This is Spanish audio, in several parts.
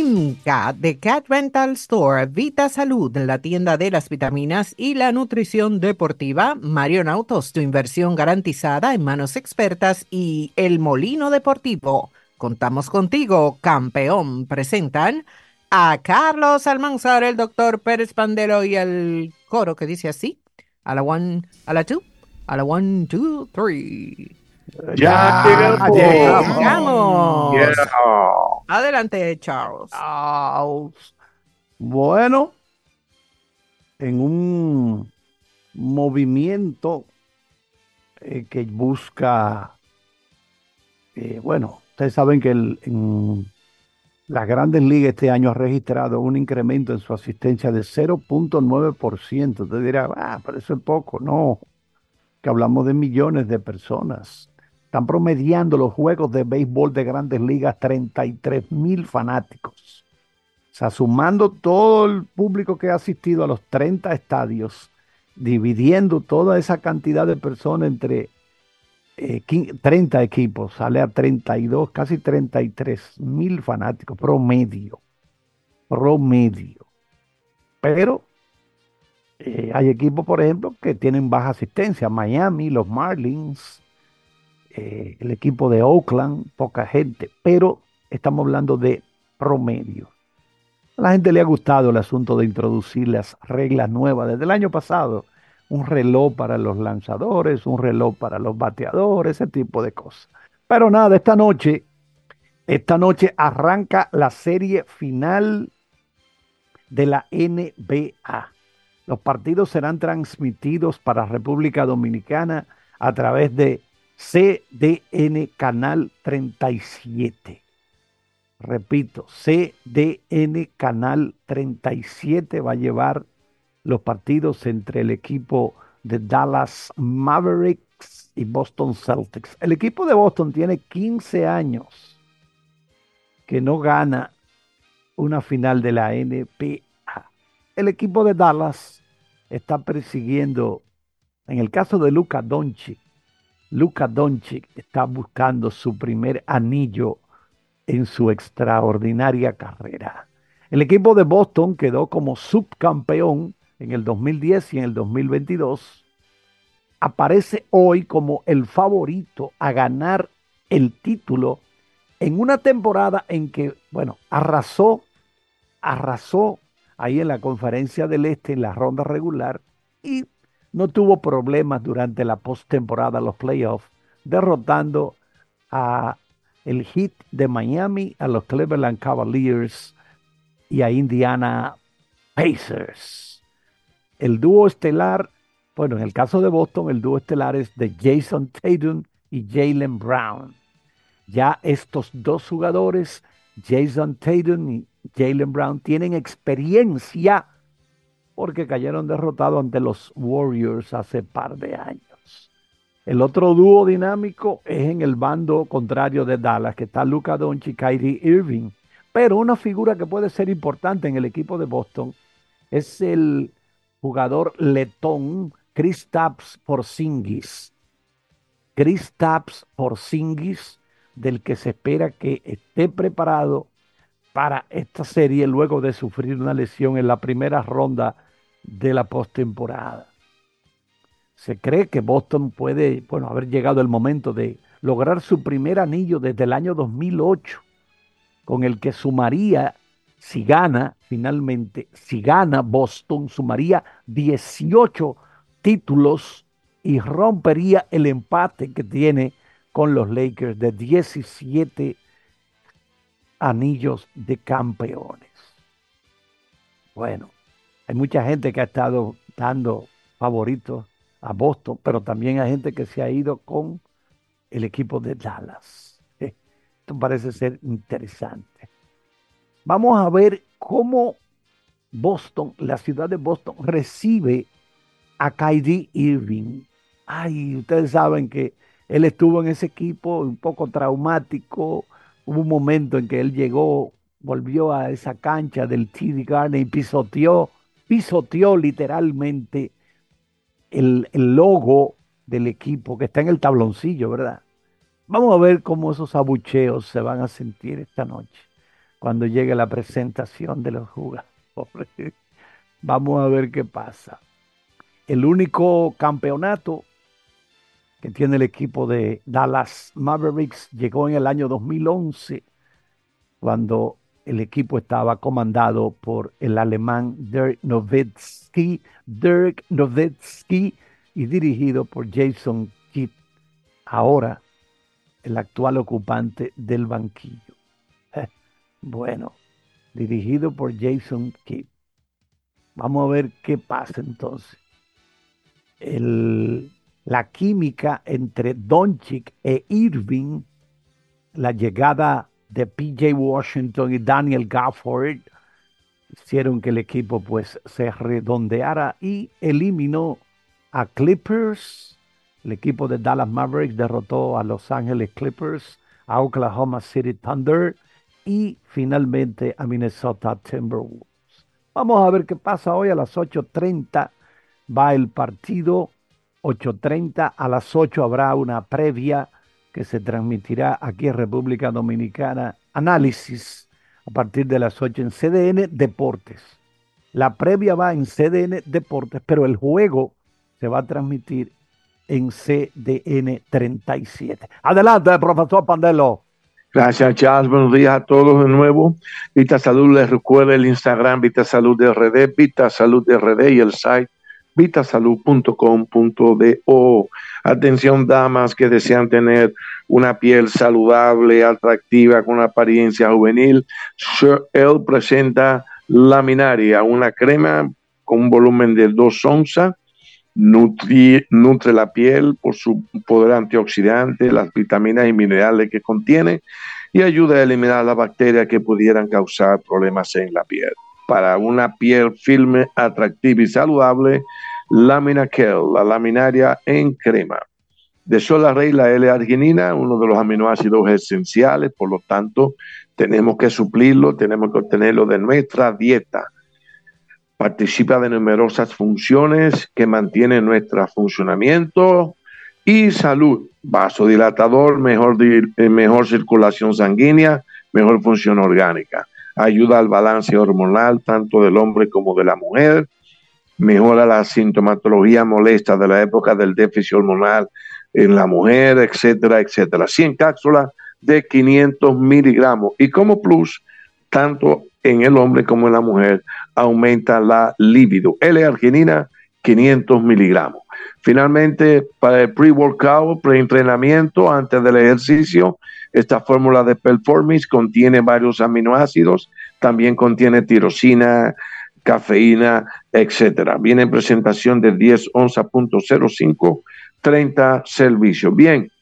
MCAT de Cat Rental Store, Vita Salud, la tienda de las vitaminas y la nutrición deportiva, Marion Autos, tu inversión garantizada en manos expertas y El Molino Deportivo. Contamos contigo, campeón. Presentan a Carlos Almanzar, el doctor Pérez Pandelo y el coro que dice así, a la one, a la two, a la one, two, three. Ya Ya llegamos. ¡Llegamos! Yeah. Adelante, Charles. Bueno, en un movimiento que busca, bueno, ustedes saben que en las grandes ligas este año ha registrado un incremento en su asistencia de 0,9%. Usted dirá, pero eso es poco. No, que hablamos de millones de personas. Están promediando los juegos de béisbol de grandes ligas 33,000 fanáticos. O sea, sumando todo el público que ha asistido a los 30 estadios, dividiendo toda esa cantidad de personas entre 30 equipos, sale a 32, casi 33,000 fanáticos promedio, promedio. Pero hay equipos, por ejemplo, que tienen baja asistencia. Miami, los Marlins, el equipo de Oakland, poca gente, pero estamos hablando de promedio. A la gente le ha gustado el asunto de introducir las reglas nuevas desde el año pasado. Un reloj para los lanzadores, un reloj para los bateadores, ese tipo de cosas. Pero nada, esta noche arranca la serie final de la NBA. Los partidos serán transmitidos para República Dominicana a través de CDN Canal 37. Repito, CDN Canal 37 va a llevar los partidos entre el equipo de Dallas Mavericks y Boston Celtics. El equipo de Boston tiene 15 años que no gana una final de la NBA. El equipo de Dallas está persiguiendo, en el caso de Luka Doncic está buscando su primer anillo en su extraordinaria carrera. El equipo de Boston quedó como subcampeón en el 2010 y en el 2022. Aparece hoy como el favorito a ganar el título en una temporada en que, bueno, arrasó ahí en la Conferencia del Este en la ronda regular y no tuvo problemas durante la postemporada, los playoffs, derrotando a el Heat de Miami, a los Cleveland Cavaliers y a Indiana Pacers. El dúo estelar, bueno, en el caso de Boston, el dúo estelar es de Jason Tatum y Jaylen Brown. Ya estos dos jugadores, Jason Tatum y Jaylen Brown, tienen experiencia porque cayeron derrotados ante los Warriors hace par de años. El otro dúo dinámico es en el bando contrario de Dallas, que está Luka Doncic y Kyrie Irving. Pero una figura que puede ser importante en el equipo de Boston es el jugador letón Kristaps Porzingis. Kristaps Porzingis, del que se espera que esté preparado para esta serie luego de sufrir una lesión en la primera ronda de la postemporada. Se cree que Boston puede, bueno, haber llegado el momento de lograr su primer anillo desde el año 2008, con el que sumaría, si gana finalmente, si gana Boston, sumaría 18 títulos y rompería el empate que tiene con los Lakers de 17 anillos de campeones. Bueno, hay mucha gente que ha estado dando favoritos a Boston, pero también hay gente que se ha ido con el equipo de Dallas. Esto parece ser interesante. Vamos a ver cómo Boston, la ciudad de Boston, recibe a Kyrie Irving. Ay, ustedes saben que él estuvo en ese equipo un poco traumático. Hubo un momento en que él llegó, volvió a esa cancha del TD Garden y pisoteó literalmente el logo del equipo que está en el tabloncillo, ¿verdad? Vamos a ver cómo esos abucheos se van a sentir esta noche. cuando llegue la presentación de los jugadores. Vamos a ver qué pasa. El único campeonato que tiene el equipo de Dallas Mavericks llegó en el año 2011, cuando el equipo estaba comandado por el alemán Dirk Nowitzki, y dirigido por Jason Kidd, ahora el actual ocupante del banquillo. Bueno, dirigido por Jason Kidd. Vamos a ver qué pasa entonces. La química entre Doncic e Irving, la llegada de P.J. Washington y Daniel Gafford hicieron que el equipo pues se redondeara y eliminó a Clippers. El equipo de Dallas Mavericks derrotó a Los Ángeles Clippers, a Oklahoma City Thunder y finalmente a Minnesota Timberwolves. Vamos a ver qué pasa hoy a las 8:30. Va el partido, 8:30. A las 8 habrá una previa que se transmitirá aquí en República Dominicana. Análisis a partir de las 8 en CDN Deportes. La previa va en CDN Deportes, pero el juego se va a transmitir en CDN 37. Adelante, profesor Pandelo. Gracias, Charles. Buenos días a todos de nuevo. Vita Salud, les recuerda el Instagram Vita Salud de RD, Vita Salud de RD y el site vitasalud.com.do. Atención, damas que desean tener una piel saludable, atractiva, con una apariencia juvenil. Él presenta Laminaria, una crema con un volumen de 2 onzas. Nutre la piel por su poder antioxidante, las vitaminas y minerales que contiene, y ayuda a eliminar las bacterias que pudieran causar problemas en la piel. Para una piel firme, atractiva y saludable, Laminakel, la laminaria en crema. De sola raíz, la L-arginina, uno de los aminoácidos esenciales, por lo tanto, tenemos que suplirlo, tenemos que obtenerlo de nuestra dieta. Participa de numerosas funciones que mantienen nuestro funcionamiento y salud. Vasodilatador, mejor circulación sanguínea, mejor función orgánica. Ayuda al balance hormonal tanto del hombre como de la mujer. Mejora la sintomatología molesta de la época del déficit hormonal en la mujer, etcétera, etcétera. 100 cápsulas de 500 miligramos. Y como plus, tanto en el hombre como en la mujer, aumenta la libido. L-arginina, 500 miligramos. Finalmente, para el pre-workout, pre-entrenamiento, antes del ejercicio, esta fórmula de Performance contiene varios aminoácidos, también contiene tirosina, cafeína, etcétera. Viene en presentación de 10 onzas, 0.05, 30 servicios. Bien,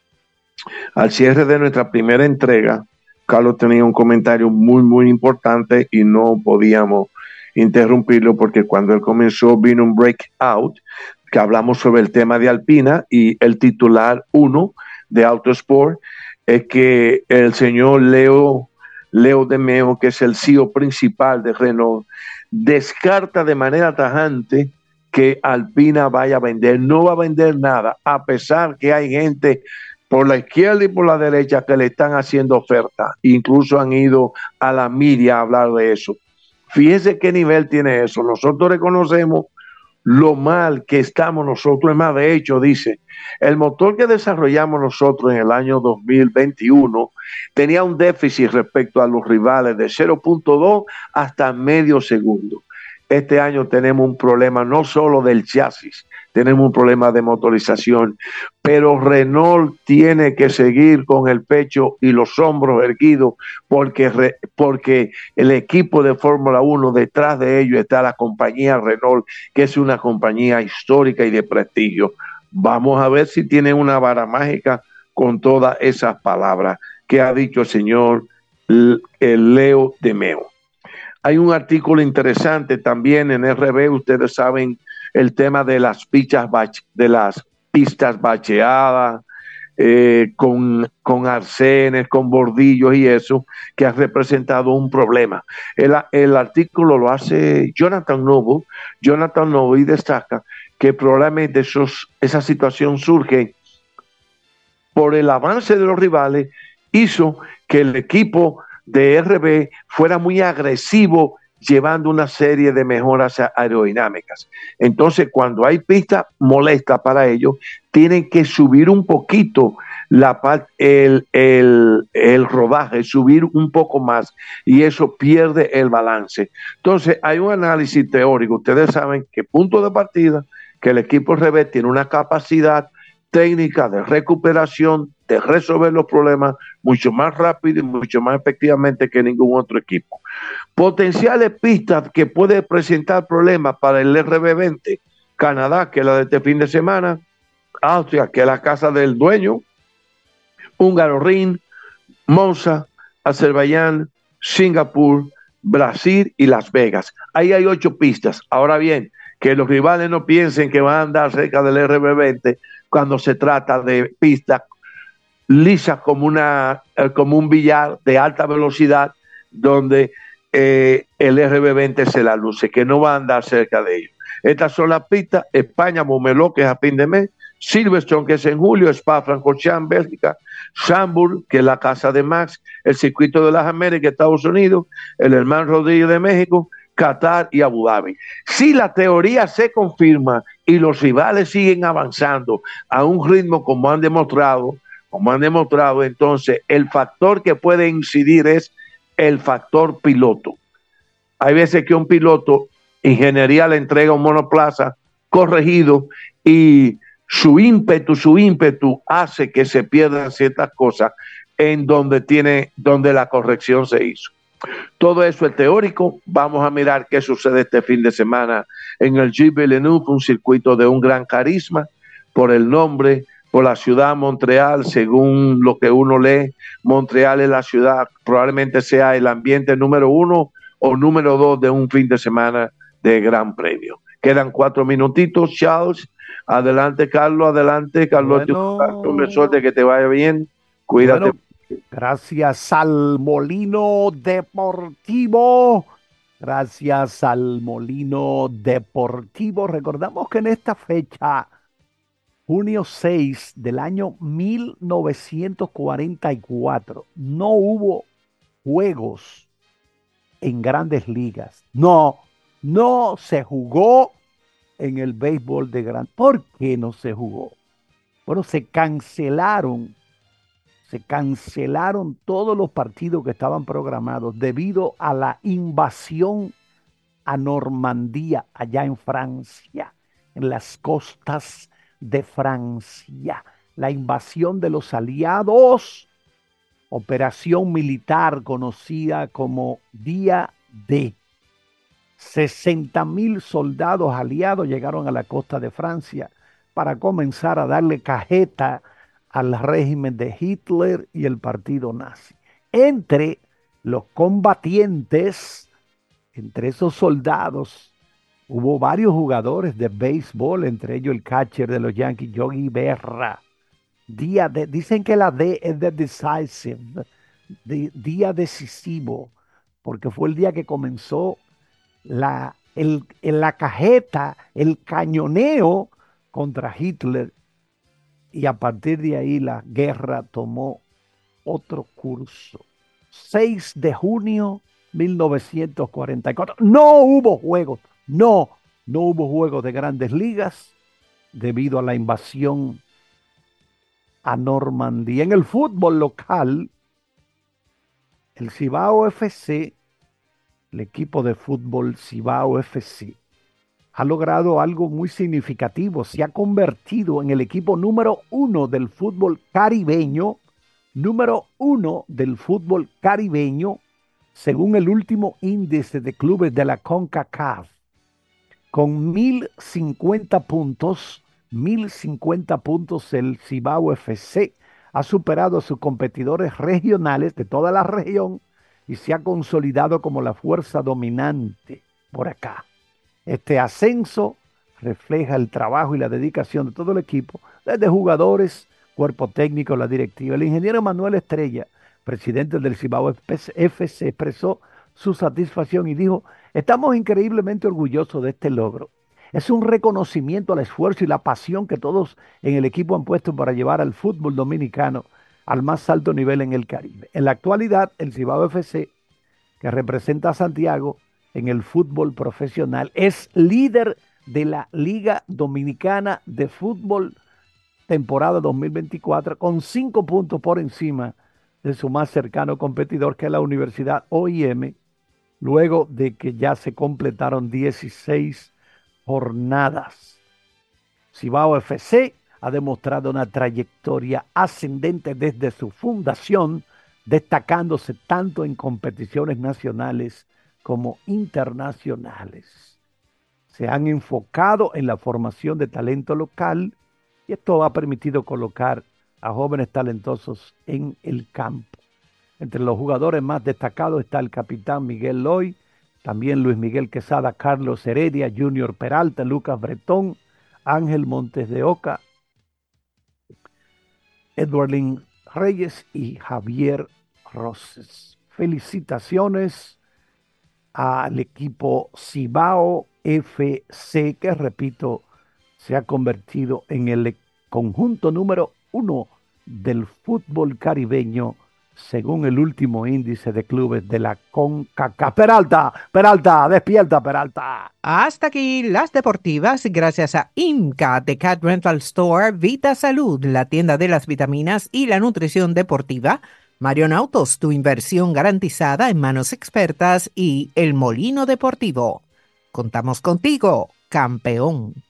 al cierre de nuestra primera entrega, Carlos tenía un comentario muy, muy importante y no podíamos interrumpirlo porque cuando él comenzó vino un breakout que hablamos sobre el tema de Alpina y el titular 1 de Autosport es que el señor Leo de Meo, que es el CEO principal de Renault, descarta de manera tajante que Alpina vaya a vender. No va a vender nada, a pesar que hay gente por la izquierda y por la derecha que le están haciendo oferta. Incluso han ido a la media a hablar de eso. Fíjese qué nivel tiene eso. Nosotros reconocemos lo mal que estamos nosotros. Es más, de hecho, dice, el motor que desarrollamos nosotros en el año 2021 tenía un déficit respecto a los rivales de 0.2 hasta medio segundo. Este año tenemos un problema no solo del chasis, tenemos un problema de motorización, pero Renault tiene que seguir con el pecho y los hombros erguidos porque el equipo de Fórmula 1 detrás de ellos está la compañía Renault, que es una compañía histórica y de prestigio. Vamos a ver si tiene una vara mágica con todas esas palabras que ha dicho el señor Leo de Meo. Hay un artículo interesante también en RB, ustedes saben el tema de las pistas bacheadas, con arcenes, con bordillos y eso, que ha representado un problema. El artículo lo hace Jonathan Noble y destaca que probablemente esa situación surge por el avance de los rivales, hizo que el equipo de RB fuera muy agresivo, llevando una serie de mejoras aerodinámicas. Entonces, cuando hay pista molesta para ellos, tienen que subir un poquito el rodaje, subir un poco más, y eso pierde el balance. Entonces, hay un análisis teórico. Ustedes saben que punto de partida, que el equipo RB tiene una capacidad técnica de recuperación, de resolver los problemas mucho más rápido y mucho más efectivamente que ningún otro equipo. Potenciales pistas que puede presentar problemas para el RB20, Canadá, que es la de este fin de semana, Austria, que es la casa del dueño, Hungaroring, Monza, Azerbaiyán, Singapur, Brasil y Las Vegas. Ahí hay 8 pistas. Ahora bien, que los rivales no piensen que van a andar cerca del RB20 cuando se trata de pistas lisas como un billar de alta velocidad, donde el RB20 se la luce, que no va a andar cerca de ellos. Estas son las pistas: España, Montmeló, que es a fin de mes; Silverstone, que es en julio; Spa-Francorchamps, Bélgica; Chambord, que es la casa de Max; el Circuito de las Américas, Estados Unidos; el Hermán Rodríguez de México; Qatar y Abu Dhabi. Si la teoría se confirma y los rivales siguen avanzando a un ritmo como han demostrado, entonces el factor que puede incidir es el factor piloto. Hay veces que un piloto, ingeniería le entrega un monoplaza corregido y su ímpetu hace que se pierdan ciertas cosas en donde la corrección se hizo. Todo eso es teórico. Vamos a mirar qué sucede este fin de semana en el Gilles Villeneuve, un circuito de un gran carisma por el nombre, por la ciudad Montreal. Según lo que uno lee, Montreal es la ciudad, probablemente sea el ambiente número 1 o número 2 de un fin de semana de Gran Premio. Quedan 4 minutitos, Charles. Adelante, Carlos. Bueno, suerte, que te vaya bien. Cuídate. Bueno, gracias al Molino Deportivo. Gracias al Molino Deportivo. Recordamos que en esta fecha, junio 6 del año 1944, no hubo juegos en Grandes Ligas. No se jugó en el béisbol de gran. ¿Por qué no se jugó? Bueno, se cancelaron todos los partidos que estaban programados debido a la invasión a Normandía, allá en Francia, en las costas de Francia. La invasión de los aliados, operación militar conocida como Día D. 60,000 soldados aliados llegaron a la costa de Francia para comenzar a darle cajeta al régimen de Hitler y el partido nazi. Entre los combatientes, entre esos soldados, hubo varios jugadores de béisbol, entre ellos el catcher de los Yankees, Yogi Berra. Dicen que la D es de decisive, día decisivo, porque fue el día que comenzó la cajeta, el cañoneo contra Hitler, y a partir de ahí la guerra tomó otro curso. 6 de junio 1944. No hubo juegos, no hubo juegos de Grandes Ligas debido a la invasión a Normandía. En el fútbol local, el Cibao FC, el equipo de fútbol Cibao FC, ha logrado algo muy significativo. Se ha convertido en el equipo número 1 del fútbol caribeño, según el último índice de clubes de la CONCACAF, con 1,050 puntos. 1,050 puntos, el Cibao FC ha superado a sus competidores regionales de toda la región y se ha consolidado como la fuerza dominante por acá. Este ascenso refleja el trabajo y la dedicación de todo el equipo, desde jugadores, cuerpo técnico, la directiva. El ingeniero Manuel Estrella, presidente del Cibao FC, expresó su satisfacción y dijo: estamos increíblemente orgullosos de este logro. Es un reconocimiento al esfuerzo y la pasión que todos en el equipo han puesto para llevar al fútbol dominicano al más alto nivel en el Caribe. En la actualidad, el Cibao FC, que representa a Santiago en el fútbol profesional, es líder de la Liga Dominicana de Fútbol temporada 2024 con 5 puntos por encima de su más cercano competidor, que es la Universidad OIM, luego de que ya se completaron 16 jornadas. Cibao FC ha demostrado una trayectoria ascendente desde su fundación, destacándose tanto en competiciones nacionales como internacionales. Se han enfocado en la formación de talento local y esto ha permitido colocar a jóvenes talentosos en el campo. Entre los jugadores más destacados está el capitán Miguel Loy, también Luis Miguel Quesada, Carlos Heredia, Junior Peralta, Lucas Bretón, Ángel Montes de Oca, Edwardín Reyes y Javier Roses. Felicitaciones al equipo Cibao FC, que repito, se ha convertido en el conjunto número 1 del fútbol caribeño según el último índice de clubes de la CONCACAF. Peralta, despierta, Peralta. Hasta aquí las deportivas, gracias a IMCA de Cat Rental Store, Vita Salud, la tienda de las vitaminas y la nutrición deportiva, Marion Autos, tu inversión garantizada en manos expertas, y El Molino Deportivo. Contamos contigo, campeón.